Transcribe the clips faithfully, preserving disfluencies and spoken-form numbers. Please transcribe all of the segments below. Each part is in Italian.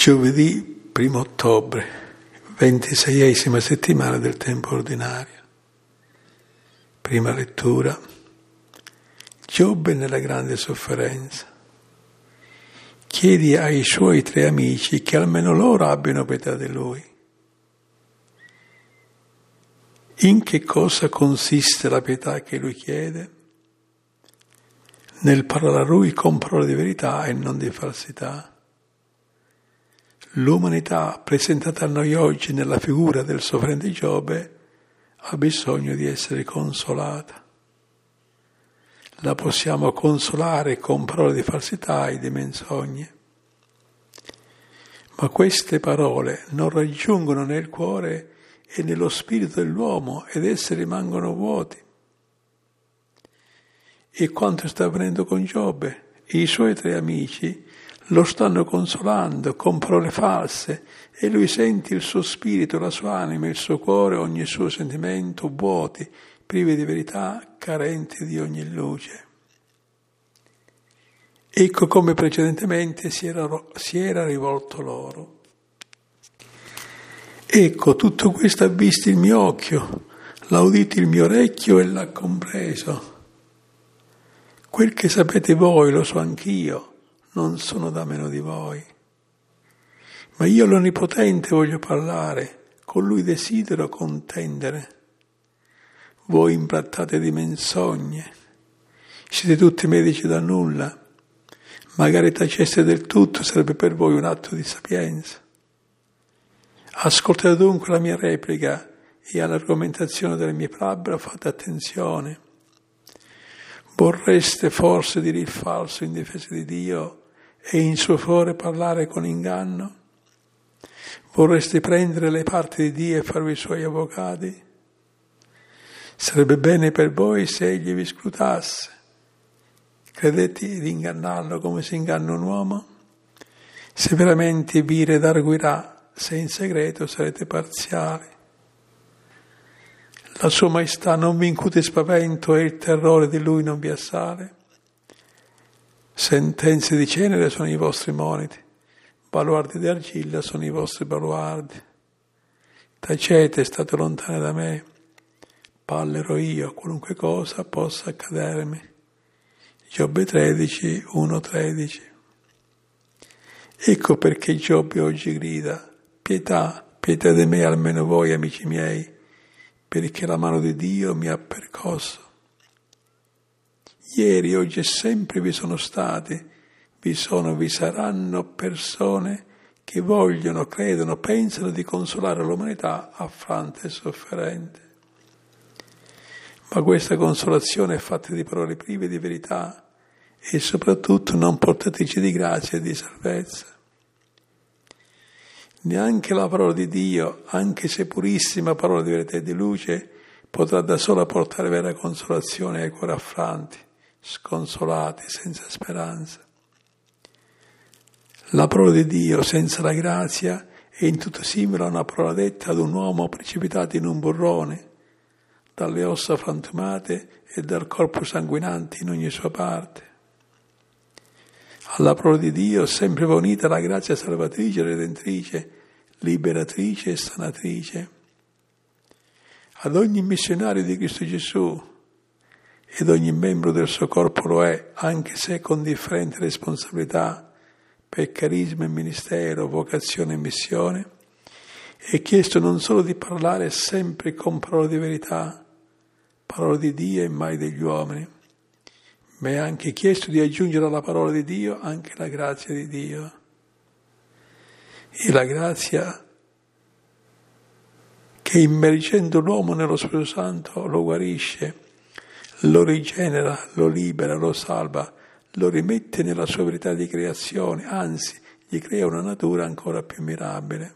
Giovedì primo ottobre, ventiseiesima settimana del tempo ordinario. Prima lettura. Giobbe nella grande sofferenza. Chiedi ai suoi tre amici che almeno loro abbiano pietà di lui. In che cosa consiste la pietà che lui chiede? Nel parlare a lui con parole di verità e non di falsità. L'umanità presentata a noi oggi nella figura del sofferente Giobbe ha bisogno di essere consolata. La possiamo consolare con parole di falsità e di menzogne. Ma queste parole non raggiungono nel cuore e nello spirito dell'uomo ed esse rimangono vuoti. E quanto sta avvenendo con Giobbe? I suoi tre amici lo stanno consolando con parole false e lui sente il suo spirito, la sua anima, il suo cuore, ogni suo sentimento vuoti, privi di verità, carenti di ogni luce. Ecco come precedentemente si era, si era rivolto loro. Ecco, tutto questo ha visto il mio occhio, l'ha udito il mio orecchio e l'ha compreso. Quel che sapete voi lo so anch'io. Non sono da meno di voi. Ma io l'Onnipotente voglio parlare, con lui desidero contendere. Voi imprattate di menzogne, siete tutti medici da nulla, magari taceste del tutto sarebbe per voi un atto di sapienza. Ascoltate dunque la mia replica e all'argomentazione delle mie labbra fate attenzione. Vorreste forse dire il falso in difesa di Dio e in suo favore parlare con inganno? Vorreste prendere le parti di Dio e farvi i suoi avvocati? Sarebbe bene per voi se egli vi scrutasse. Credete di ingannarlo come si inganna un uomo? Se veramente vi redarguirà, se in segreto sarete parziali. La sua maestà non vi incute spavento e il terrore di lui non vi assale? Sentenze di cenere sono i vostri moniti, baluardi di argilla sono i vostri baluardi. Tacete, state lontane da me, parlerò io, qualunque cosa possa accadermi. Giobbe tredici, uno tredici. Ecco perché Giobbe oggi grida, pietà, pietà di me almeno voi amici miei, perché la mano di Dio mi ha percosso. Ieri, oggi e sempre vi sono stati, vi sono, vi saranno persone che vogliono, credono, pensano di consolare l'umanità affranta e sofferente. Ma questa consolazione è fatta di parole prive di verità e soprattutto non portatrici di grazia e di salvezza. Neanche la parola di Dio, anche se purissima parola di verità e di luce, potrà da sola portare vera consolazione ai cuori affranti, sconsolati, senza speranza. La parola di Dio senza la grazia è in tutto simile a una parola detta ad un uomo precipitato in un burrone, dalle ossa frantumate e dal corpo sanguinante in ogni sua parte. Alla parola di Dio sempre va unita la grazia salvatrice, redentrice, liberatrice e sanatrice. Ad ogni missionario di Cristo Gesù ed ogni membro del suo corpo lo è, anche se con differenti responsabilità, per carisma e ministero, vocazione e missione, è chiesto non solo di parlare sempre con parole di verità, parole di Dio e mai degli uomini, ma è anche chiesto di aggiungere alla parola di Dio anche la grazia di Dio. E la grazia che immergendo l'uomo nello Spirito Santo lo guarisce, lo rigenera, lo libera, lo salva, lo rimette nella sua verità di creazione, anzi, gli crea una natura ancora più mirabile.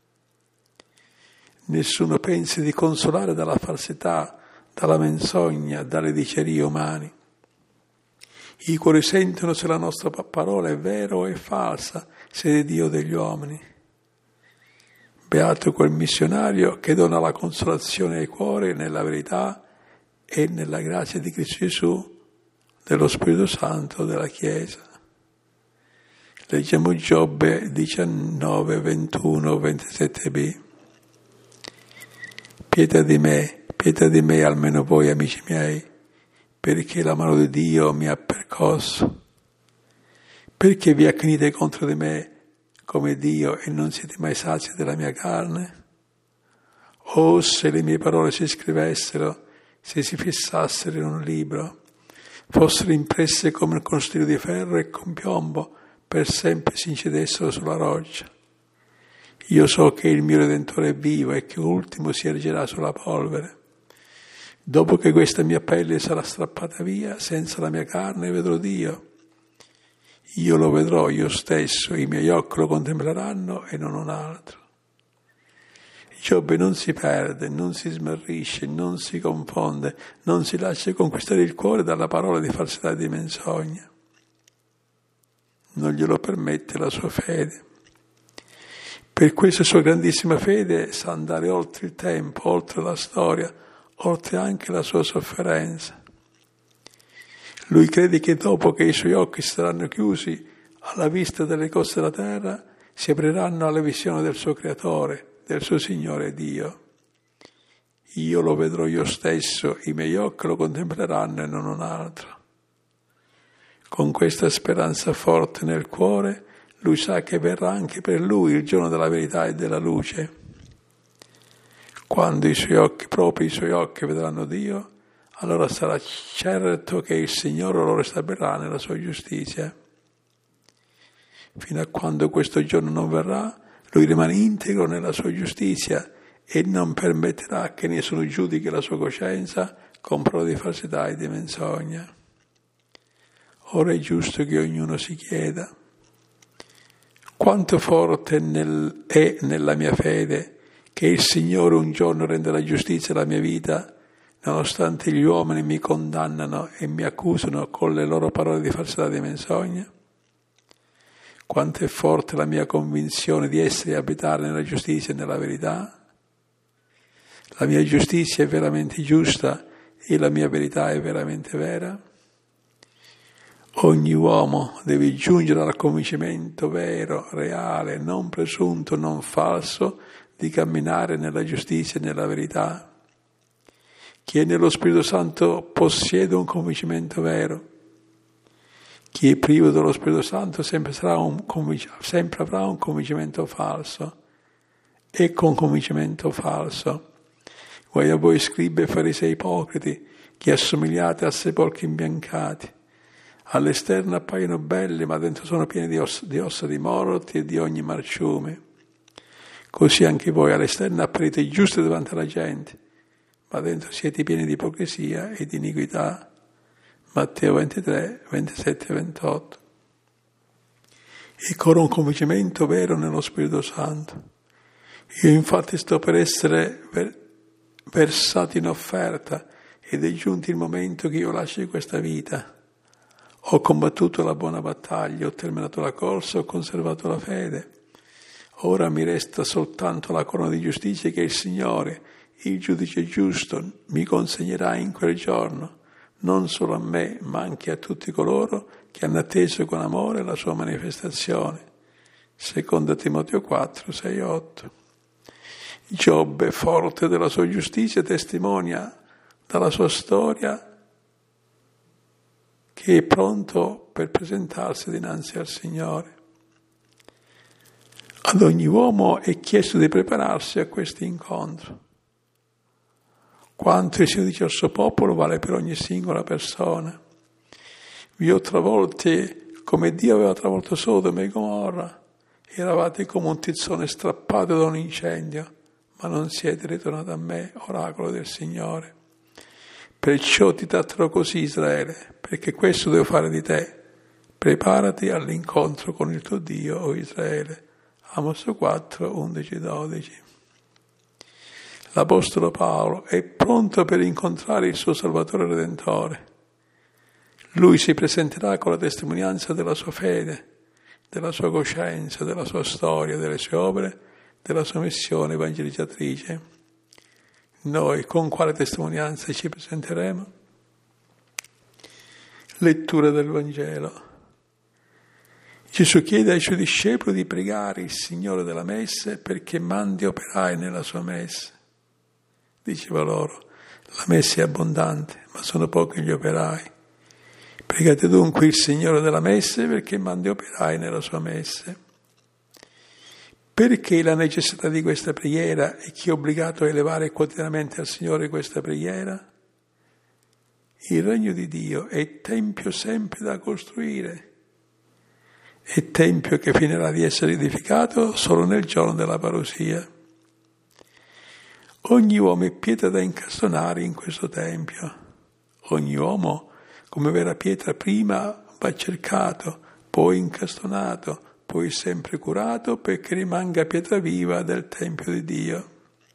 Nessuno pensi di consolare dalla falsità, dalla menzogna, dalle dicerie umane. I cuori sentono se la nostra parola è vera o è falsa, se è di Dio o degli uomini. Beato quel missionario che dona la consolazione ai cuori nella verità e nella grazia di Cristo Gesù, dello Spirito Santo della Chiesa. Leggiamo Giobbe diciannove, ventuno, ventisette b. Pietà di me, pietà di me almeno voi amici miei, perché la mano di Dio mi ha percosso. Perché vi accanite contro di me come Dio e non siete mai sazi della mia carne? Oh, se le mie parole si scrivessero, se si fissassero in un libro, fossero impresse come con stilo di ferro e con piombo, per sempre si incidessero sulla roccia. Io so che il mio Redentore è vivo e che ultimo si ergerà sulla polvere. Dopo che questa mia pelle sarà strappata via, senza la mia carne vedrò Dio. Io lo vedrò io stesso, i miei occhi lo contempleranno e non un altro. Giobbe non si perde, non si smarrisce, non si confonde, non si lascia conquistare il cuore dalla parola di falsità e di menzogna. Non glielo permette la sua fede. Per questa sua grandissima fede sa andare oltre il tempo, oltre la storia, oltre anche la sua sofferenza. Lui crede che dopo che i suoi occhi saranno chiusi alla vista delle cose della terra, si apriranno alla visione del suo Creatore, del suo Signore Dio. Io lo vedrò io stesso, i miei occhi lo contempleranno e non un altro. Con questa speranza forte nel cuore, lui sa che verrà anche per lui il giorno della verità e della luce. Quando i suoi occhi, proprio i suoi occhi, vedranno Dio, allora sarà certo che il Signore lo ristabilirà nella sua giustizia. Fino a quando questo giorno non verrà, lui rimane integro nella sua giustizia e non permetterà che nessuno giudichi la sua coscienza con prove di falsità e di menzogna. Ora è giusto che ognuno si chieda: quanto forte nel, è nella mia fede che il Signore un giorno renderà giustizia alla mia vita, nonostante gli uomini mi condannano e mi accusano con le loro parole di falsità e di menzogna? Quanto è forte la mia convinzione di essere e abitare nella giustizia e nella verità? La mia giustizia è veramente giusta e la mia verità è veramente vera? Ogni uomo deve giungere al convincimento vero, reale, non presunto, non falso, di camminare nella giustizia e nella verità. Chi è nello Spirito Santo possiede un convincimento vero. Chi è privo dello Spirito Santo sempre, sarà un convinc- sempre avrà un convincimento falso e con convincimento falso. Guai a voi scribi e farisei ipocriti, che assomigliate a sepolcri imbiancati. All'esterno appaiono belli, ma dentro sono pieni di ossa, di ossa di morti e di ogni marciume. Così anche voi all'esterno apparite giusti davanti alla gente, ma dentro siete pieni di ipocrisia e di iniquità. Matteo ventitré, ventisette e ventotto. E con un convincimento vero nello Spirito Santo. Io infatti sto per essere versato in offerta ed è giunto il momento che io lasci questa vita. Ho combattuto la buona battaglia, ho terminato la corsa, ho conservato la fede. Ora mi resta soltanto la corona di giustizia che il Signore, il giudice giusto, mi consegnerà in quel giorno, non solo a me, ma anche a tutti coloro che hanno atteso con amore la sua manifestazione. Seconda Timoteo quattro, sei, otto. Giobbe, forte della sua giustizia, testimonia dalla sua storia che è pronto per presentarsi dinanzi al Signore. Ad ogni uomo è chiesto di prepararsi a questo incontro. Quanto si dice al suo popolo vale per ogni singola persona. Vi ho travolti come Dio aveva travolto Sodoma e Gomorra. Eravate come un tizzone strappato da un incendio, ma non siete ritornati a me, oracolo del Signore. Perciò ti tratterò così, Israele, perché questo devo fare di te. Preparati all'incontro con il tuo Dio, o Israele. Amos quattro, undici, dodici. L'Apostolo Paolo è pronto per incontrare il suo Salvatore Redentore. Lui si presenterà con la testimonianza della sua fede, della sua coscienza, della sua storia, delle sue opere, della sua missione evangelizzatrice. Noi con quale testimonianza ci presenteremo? Lettura del Vangelo. Gesù chiede ai suoi discepoli di pregare il Signore della Messe perché mandi operai nella sua Messe. Diceva loro, la Messe è abbondante, ma sono pochi gli operai. Pregate dunque il Signore della Messe perché mandi operai nella sua Messe. Perché la necessità di questa preghiera e chi è obbligato a elevare quotidianamente al Signore questa preghiera? Il regno di Dio è tempio sempre da costruire. È tempio che finirà di essere edificato solo nel giorno della parousia. Ogni uomo è pietra da incastonare in questo tempio. Ogni uomo, come vera pietra, prima va cercato, poi incastonato, poi sempre curato perché rimanga pietra viva del tempio di Dio.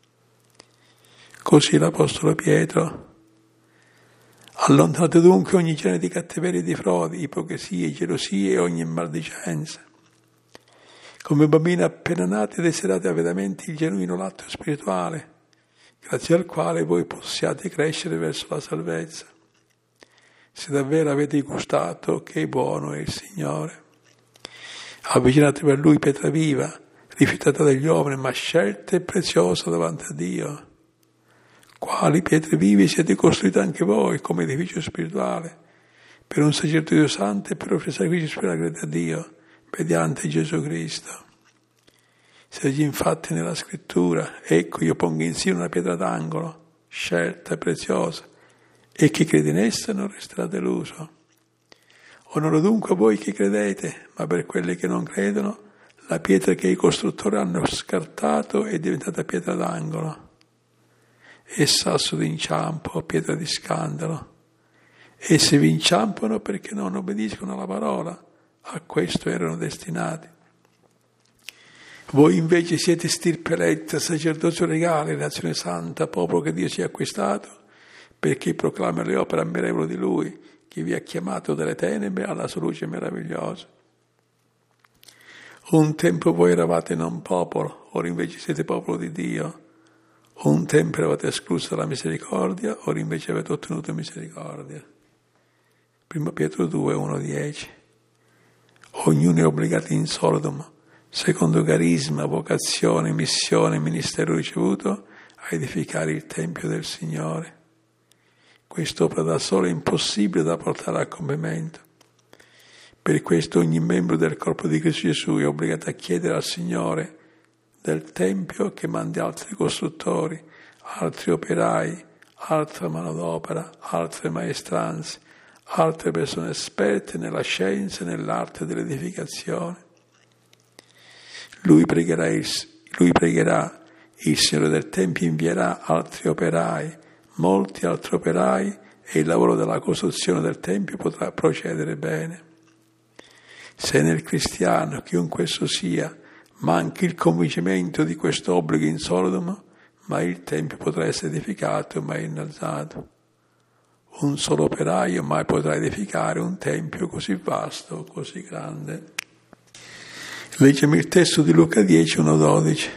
Così l'Apostolo Pietro. Allontanate dunque ogni genere di cattiveria e di frodi, ipocrisie, gelosie e ogni maldicenza. Come bambini appena nati desiderate avidamente il genuino latte spirituale, grazie al quale voi possiate crescere verso la salvezza, se davvero avete gustato che buono è il Signore. Avvicinatevi a Lui, pietra viva, rifiutata dagli uomini, ma scelta e preziosa davanti a Dio. Quali pietre vive siete costruite anche voi come edificio spirituale, per un sacerdote santo e per offrire sacrifici spirituali a Dio, mediante Gesù Cristo. Si legge infatti nella scrittura, ecco io pongo in sé una pietra d'angolo, scelta e preziosa, e chi crede in essa non resterà deluso. Onoro dunque a voi che credete, ma per quelli che non credono, la pietra che i costruttori hanno scartato è diventata pietra d'angolo. E sasso d'inciampo, pietra di scandalo. Essi vi inciampano perché non obbediscono alla parola, a questo erano destinati. Voi invece siete stirpe eletta, sacerdozio regale, nazione santa, popolo che Dio si è acquistato, perché proclama le opere ammirevoli di Lui, che vi ha chiamato dalle tenebre alla sua luce meravigliosa. Un tempo voi eravate non popolo, ora invece siete popolo di Dio. Un tempo eravate esclusi dalla misericordia, ora invece avete ottenuto misericordia. Prima Pietro due, uno dieci. Ognuno è obbligato in solidum, secondo carisma, vocazione, missione, ministero ricevuto, a edificare il Tempio del Signore. Quest'opera da solo è impossibile da portare a compimento. Per questo ogni membro del corpo di Cristo Gesù è obbligato a chiedere al Signore del Tempio che mandi altri costruttori, altri operai, altra manodopera, altre maestranze, altre persone esperte nella scienza e nell'arte dell'edificazione. Lui pregherà, il, lui pregherà, il Signore del Tempio invierà altri operai, molti altri operai, e il lavoro della costruzione del Tempio potrà procedere bene. Se nel cristiano, chiunque esso sia, manchi il convincimento di questo obbligo insolito, ma il Tempio potrà essere edificato e mai innalzato. Un solo operaio mai potrà edificare un Tempio così vasto, così grande. Leggiamo il testo di Luca dieci, uno dodici.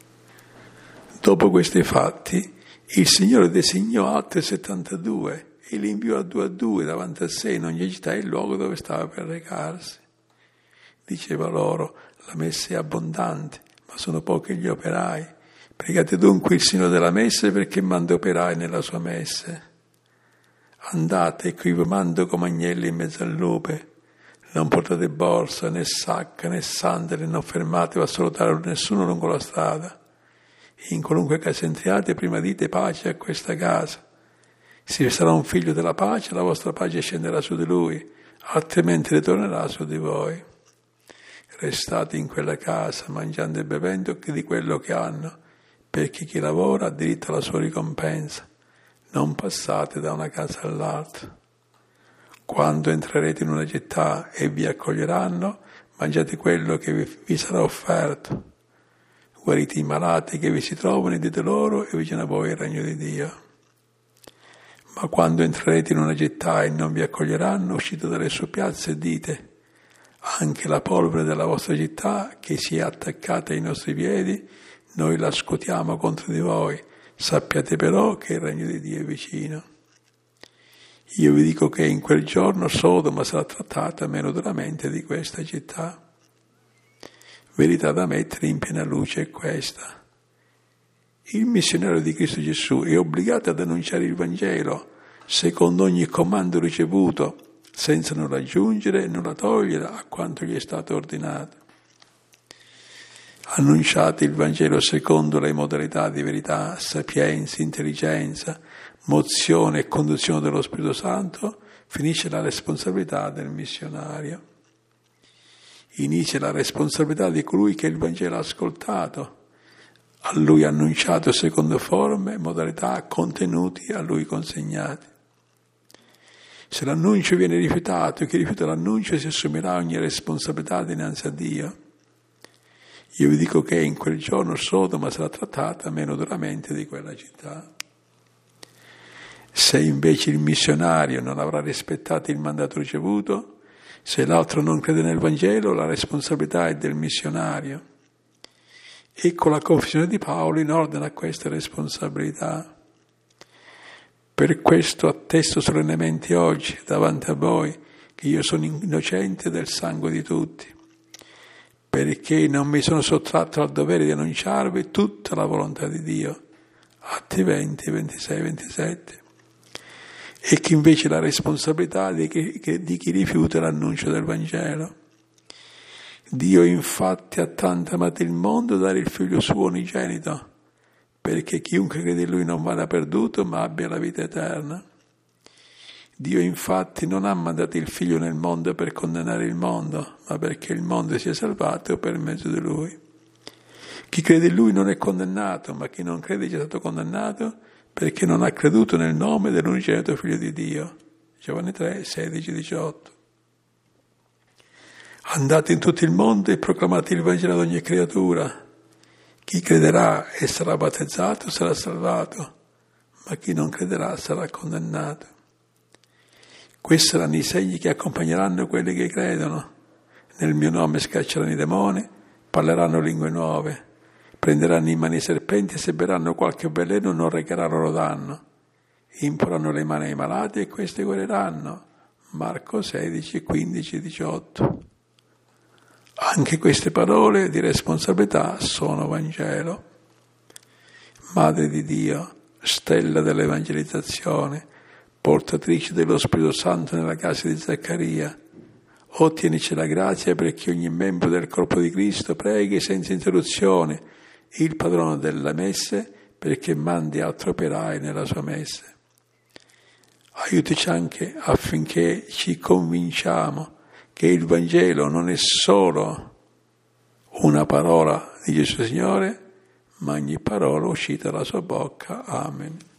Dopo questi fatti, il Signore designò altri settantadue e li inviò a due a due davanti a sé in ogni città e il luogo dove stava per recarsi. Diceva loro, la messa è abbondante, ma sono pochi gli operai. Pregate dunque il Signore della Messe perché manda operai nella sua messe. Andate, ecco io vi mando come agnelli in mezzo al lupe. Non portate borsa, né sacca, né sandali, non fermatevi a salutare nessuno lungo la strada. In qualunque casa entriate, prima dite pace a questa casa. Se vi sarà un figlio della pace, la vostra pace scenderà su di lui, altrimenti ritornerà su di voi. Restate in quella casa, mangiando e bevendo di quello che hanno, perché chi lavora ha diritto alla sua ricompensa. Non passate da una casa all'altra. Quando entrerete in una città e vi accoglieranno, mangiate quello che vi, vi sarà offerto. Guarite i malati che vi si trovano e dite loro è vicino a voi il regno di Dio. Ma quando entrerete in una città e non vi accoglieranno, uscite dalle sue piazze e dite anche la polvere della vostra città che si è attaccata ai nostri piedi, noi la scuotiamo contro di voi. Sappiate però che il regno di Dio è vicino. Io vi dico che in quel giorno Sodoma sarà trattata meno duramente di questa città. verità da mettere in piena luce è questa. Il missionario di Cristo Gesù è obbligato ad annunciare il Vangelo secondo ogni comando ricevuto, senza nulla aggiungere e nulla togliere a quanto gli è stato ordinato. Annunciate il Vangelo secondo le modalità di verità, sapienza, intelligenza, mozione e conduzione dello Spirito Santo, finisce la responsabilità del missionario. Inizia la responsabilità di colui che il Vangelo ha ascoltato, a lui annunciato secondo forme, modalità, contenuti a lui consegnati. Se l'annuncio viene rifiutato, chi rifiuta l'annuncio si assumerà ogni responsabilità dinanzi a Dio. Io vi dico che in quel giorno Sodoma sarà trattata meno duramente di quella città. Se invece il missionario non avrà rispettato il mandato ricevuto, se l'altro non crede nel Vangelo, la responsabilità è del missionario. Ecco la confessione di Paolo in ordine a queste responsabilità. Per questo attesto solennemente oggi, davanti a voi, che io sono innocente del sangue di tutti, perché non mi sono sottratto al dovere di annunciarvi tutta la volontà di Dio. Atti venti, ventisei, ventisette. E che invece la responsabilità di chi, di chi rifiuta l'annuncio del Vangelo. Dio infatti ha tanto amato il mondo da dare il figlio suo unigenito, perché chiunque crede in lui non vada perduto, ma abbia la vita eterna. Dio infatti non ha mandato il figlio nel mondo per condannare il mondo, ma perché il mondo sia salvato per mezzo di lui. Chi crede in lui non è condannato, ma chi non crede è già stato condannato perché non ha creduto nel nome dell'unigenito figlio di Dio. Giovanni tre, sedici, diciotto. Andate in tutto il mondo e proclamate il Vangelo ad ogni creatura. Chi crederà e sarà battezzato sarà salvato, ma chi non crederà sarà condannato. Questi saranno i segni che accompagneranno quelli che credono. Nel mio nome scacceranno i demoni, parleranno lingue nuove, prenderanno in mano i serpenti e se berranno qualche veleno non recherà loro danno. Imporranno le mani ai malati e questi guariranno. Marco sedici, quindici, diciotto. Anche queste parole di responsabilità sono Vangelo. Madre di Dio, stella dell'evangelizzazione, portatrice dello Spirito Santo nella casa di Zaccaria, ottienici la grazia perché ogni membro del corpo di Cristo preghi senza interruzione il padrono della messe perché mandi altri operai nella sua messe. Aiutici anche affinché ci convinciamo che il Vangelo non è solo una parola di Gesù Signore, ma ogni parola uscita dalla sua bocca. Amen.